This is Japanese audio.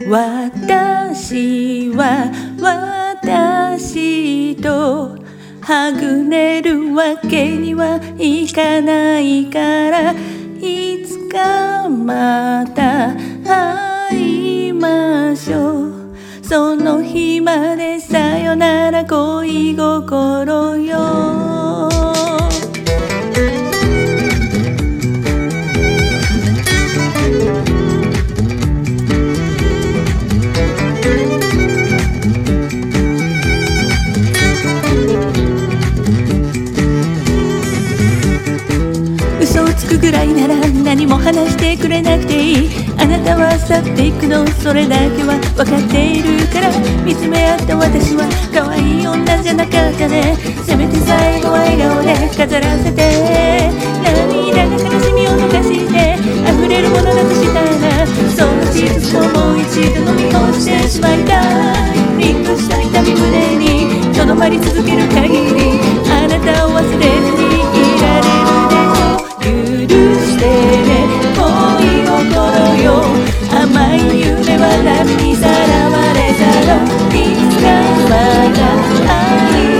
私は私とはぐれるわけにはいかないから、いつかまた会いましょう。その日までさよなら恋心よ。嘘をつくぐらいなら何も話してくれなくていい。あなたは去っていくの、それだけは分かっているから。見つめ合った私は可愛い女じゃなかったね。せめて最後は笑顔で飾らせて。涙が悲しみを逃して溢れるものだとしたら、その事実をもう一度飲み干してしまいたい。リンクした痛み胸にとどまり続ける限り、あなたを忘れずにいられるでしょう。許してね恋心よ。甘い夢は波にさらわれたの。いつかまた会い